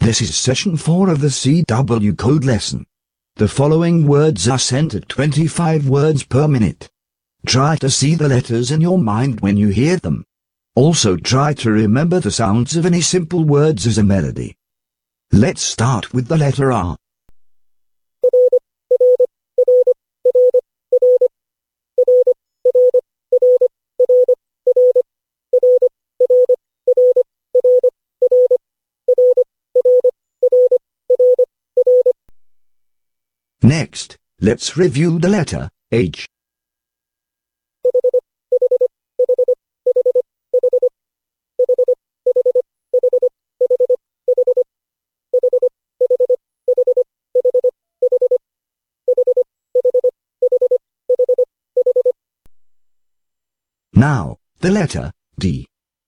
This is session 4 of the CW code lesson. The following words are sent at 25 words per minute. Try to see the letters in your mind when you hear them. Also try to remember the sounds of any simple words as a melody. Let's start with the letter R. Next, let's review the letter H. Now, the letter D.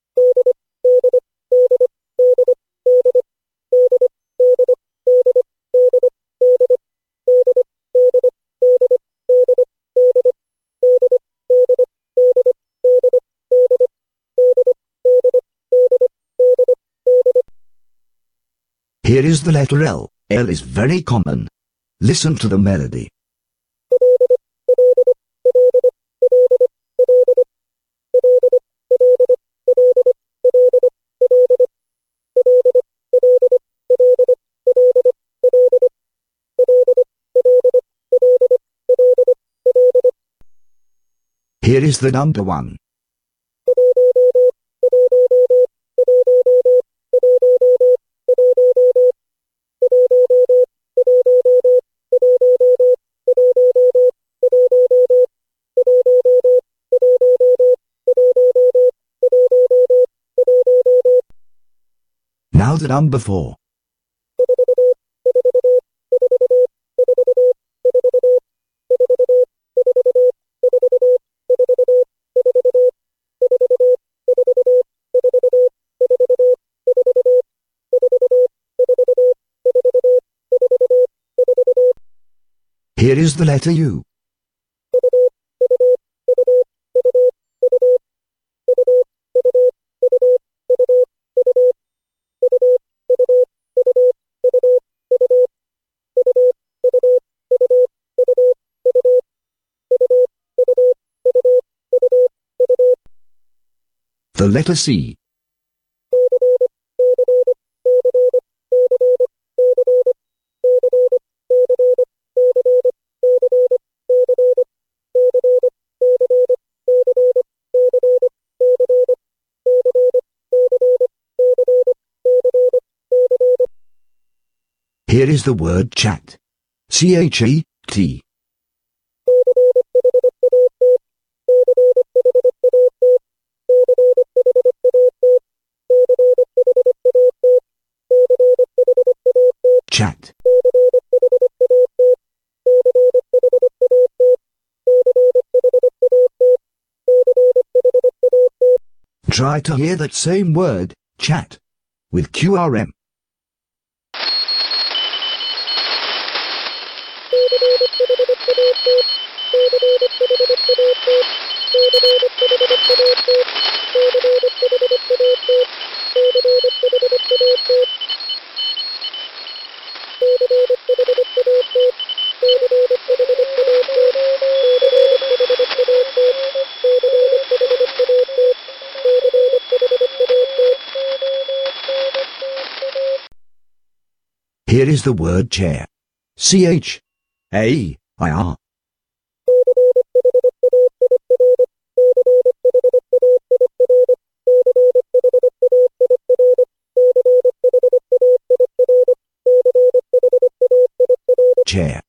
Here is the letter L. L is very common. Listen to the melody. Here is the number 1. Now the number 4. Here is the letter U. The letter C. Here is the word chat. C-H-A-T. Chat. Try to hear that same word, chat, with QRM. Here is the word chair. C-H-A-I-R. Chair.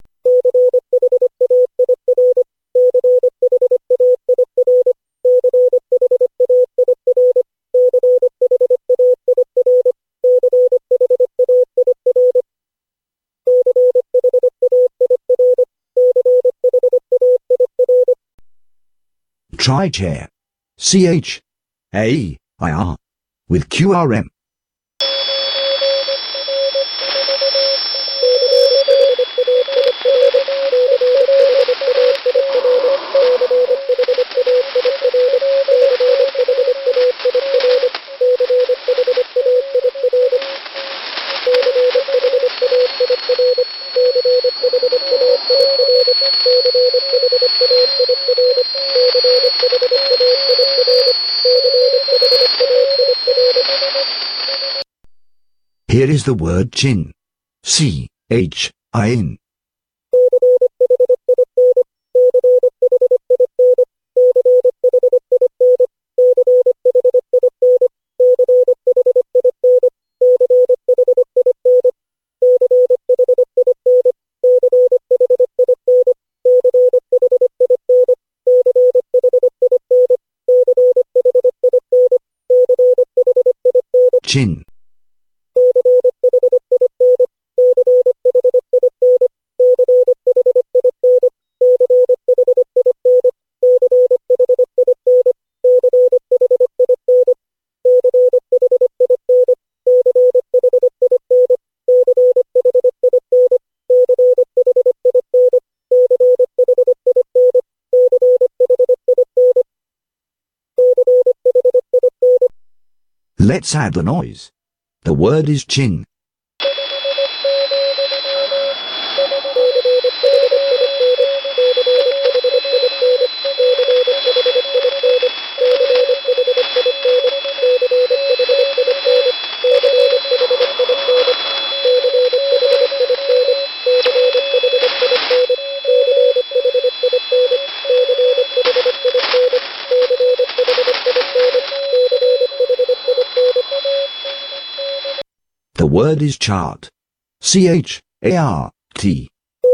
Try chair. C-H-A-I-R. With QRM. Here is the word chin. C-H-I-N. Chin. Let's add the noise. The word is chin. The word is chart. C-H-A-R-T.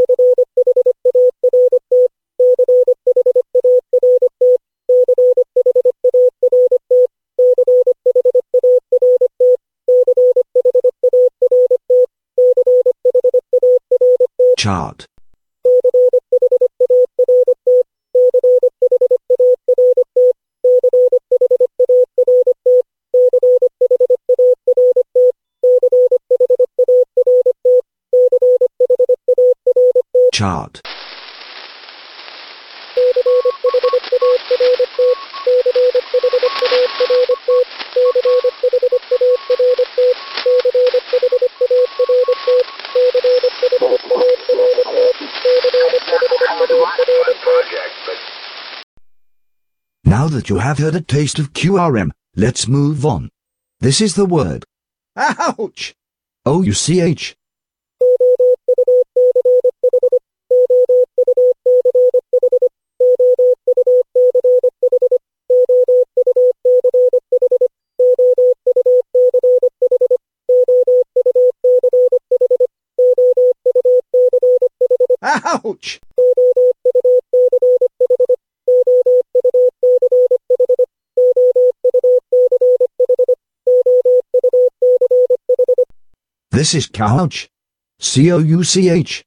Chart. Chart. Now that you have heard a taste of QRM, let's move on. This is the word. Ouch! O-U-C-H. Ouch! This is couch. C-O-U-C-H.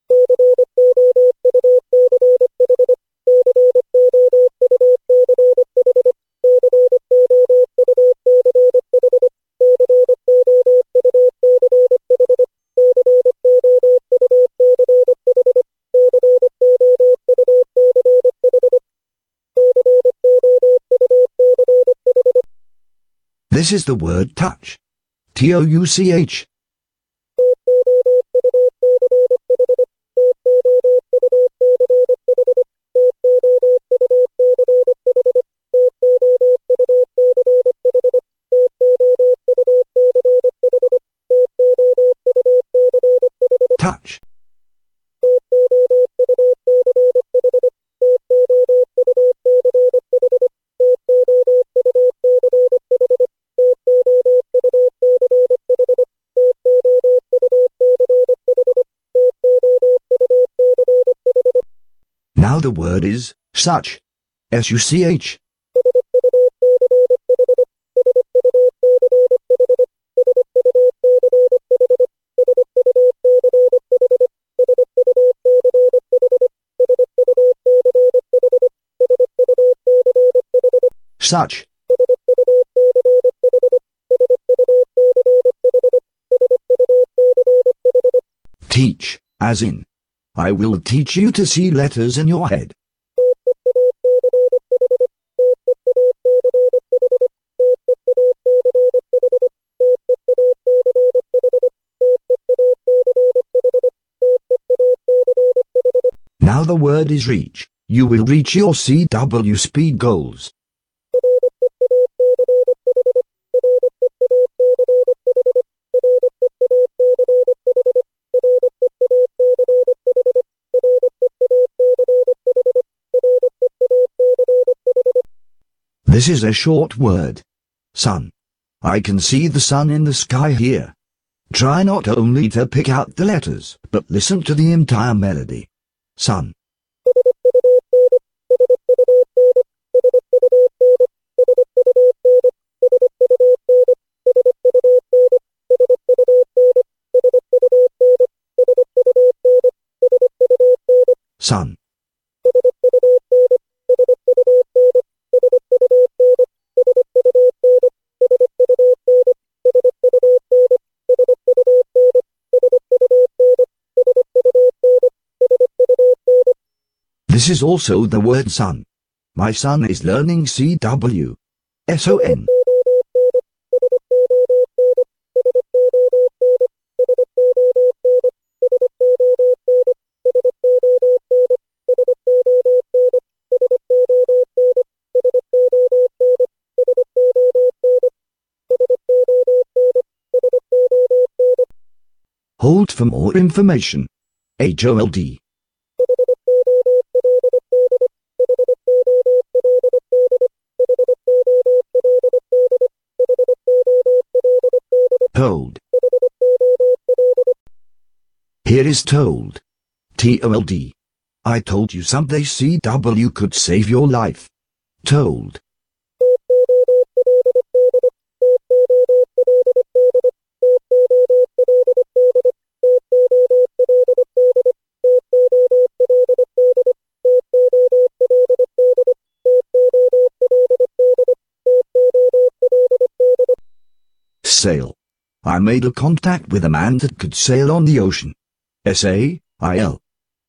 This is the word touch. T-O-U-C-H. Touch. Now the word is such. S-U-C-H. Such. Teach, as in, I will teach you to see letters in your head. Now the word is reach. You will reach your CW speed goals. This is a short word. Sun. I can see the sun in the sky here. Try not only to pick out the letters, but listen to the entire melody. Sun. Sun. This is also the word son. My son is learning CW. SON. Hold for more information. HOLD. Hold. Here is told. TOLD. I told you someday CW could save your life. Told. Sail. I made a contact with a man that could sail on the ocean. SAIL.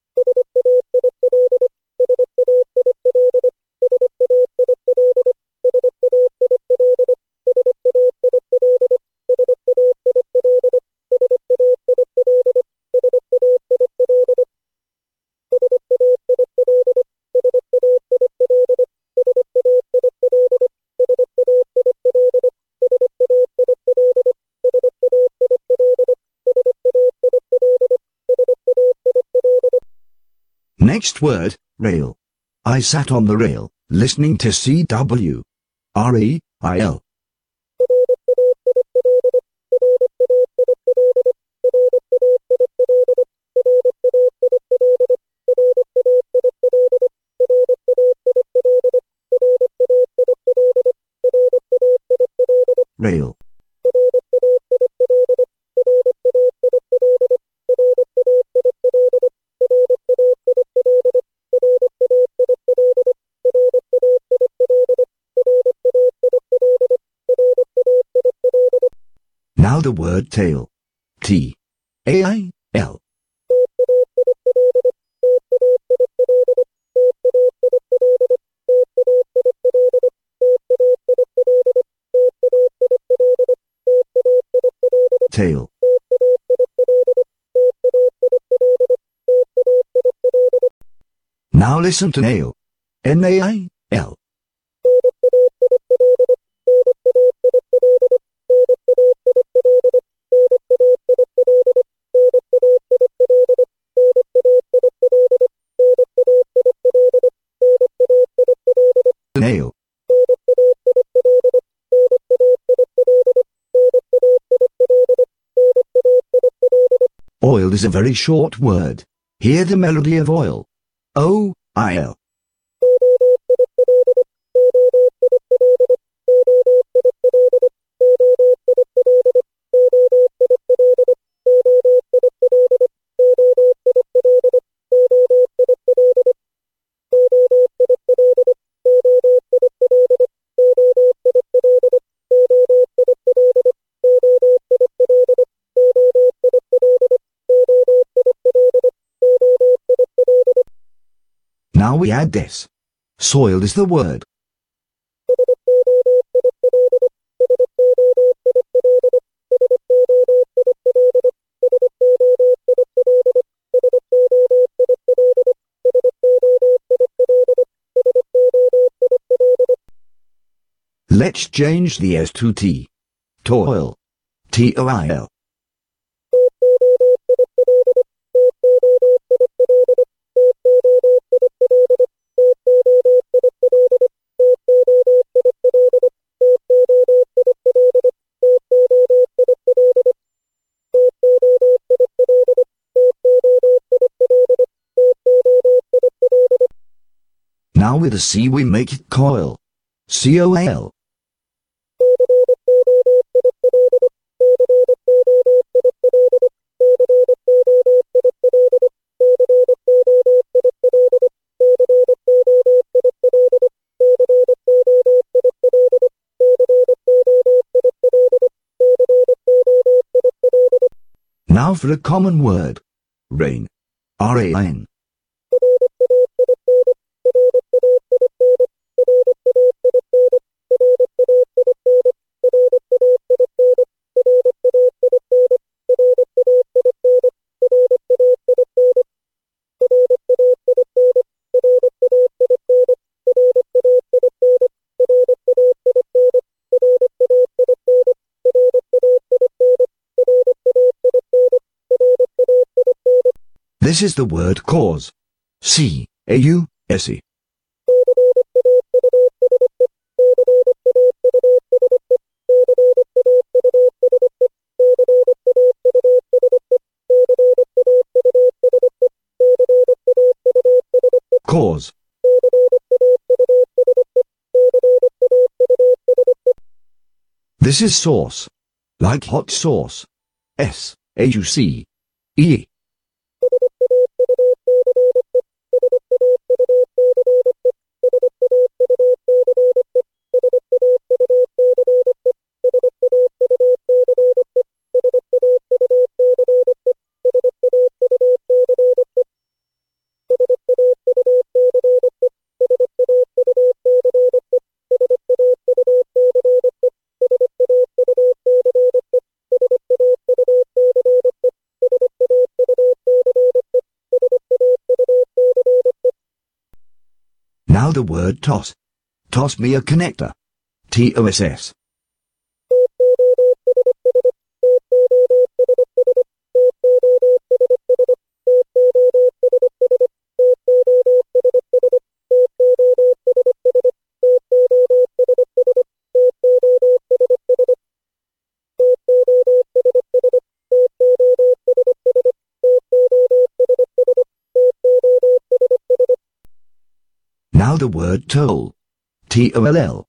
Next word, rail. I sat on the rail, listening to CW. RAIL. Rail. Now the word tail. TAIL. Tail. Now listen to nail. NAIL. Nail. Oil is a very short word. Hear the melody of oil. OIL. Now we add this. Soil is the word. Let's change the S to T. Toil. TOIL. Now with a C we make it coil. COIL. Now for a common word. Rain. RAN. This is the word cause. CAUSE. Cause. This is sauce. Like hot sauce. SAUCE. Now the word toss. Toss me a connector. TOSS. Now the word toll. TOLL.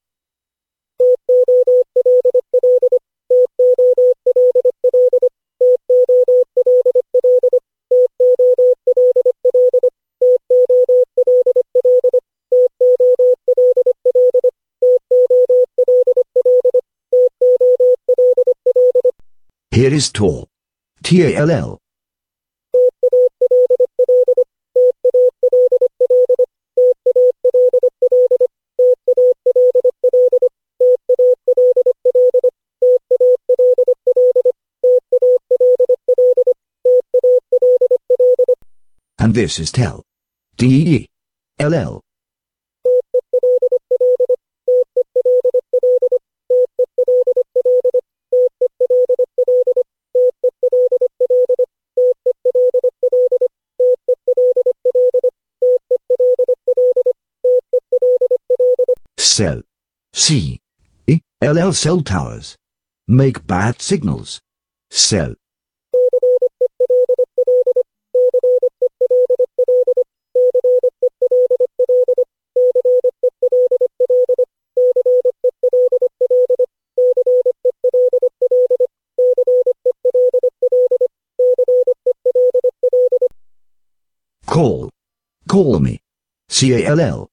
Here is tall. TALL. And this is tell. TELL. Cell. CELL. Cell towers. Make bad signals. Cell. Call. Call me. CALL.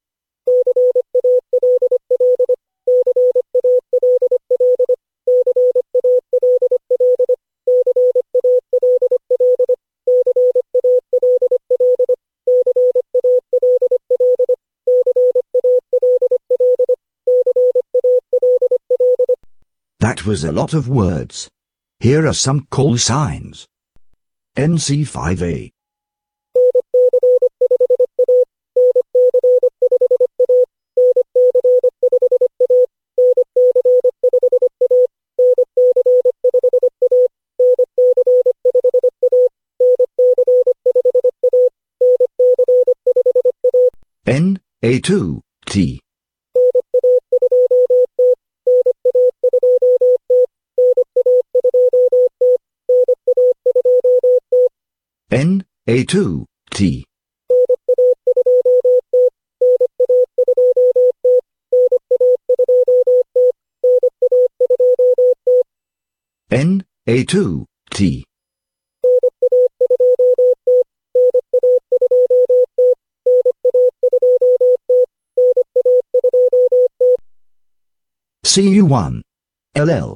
That was a lot of words. Here are some call signs. NC5A. NA2T. NA2T. N-A-2, T. CU1, LL.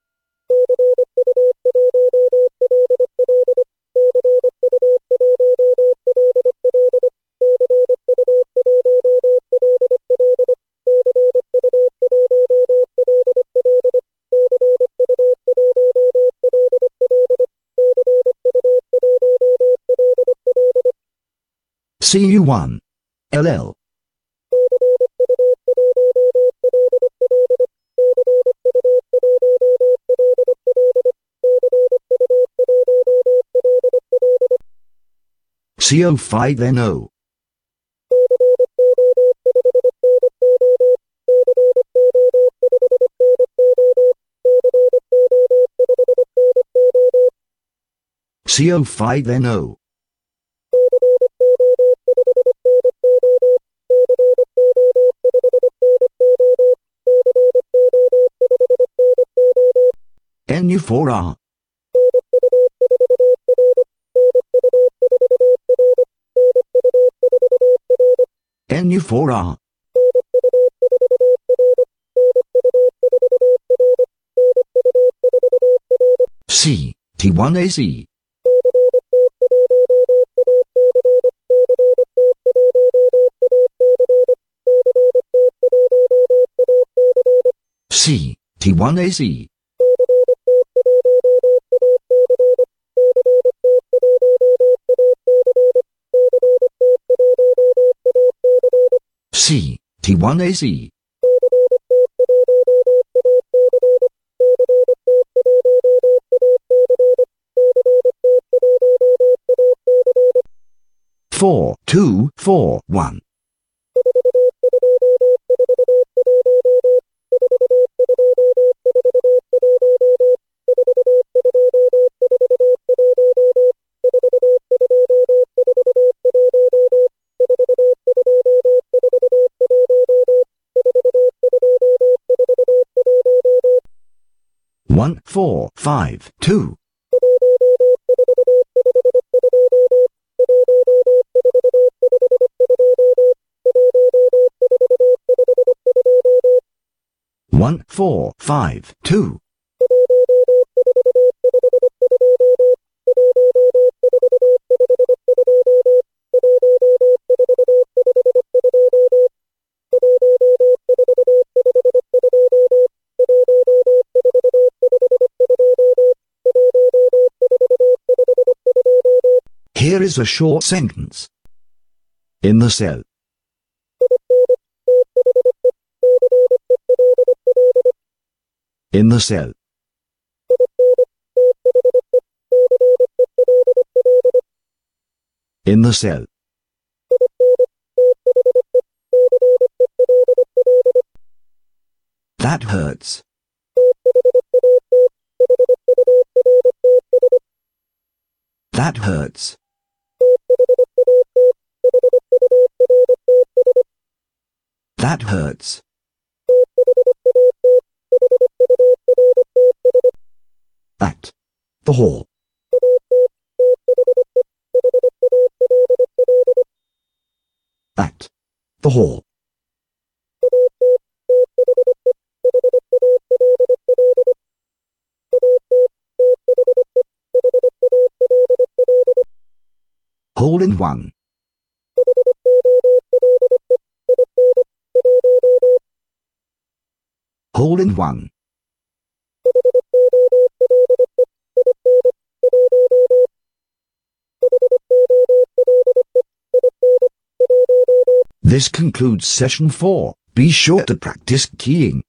CU1, LL. CO5NO. CO5NO. NU4R. NU4R. C, T1AC. C, T1AC. C, T1AC. Four, two, four, one. One, four, five, two. One, four, five, two. Here is a short sentence. In the cell. In the cell. In the cell. That hurts. That hurts. That hurts. At the hall. At the hall. Hole in one. Hole in one. This concludes session 4. Be sure to practice keying.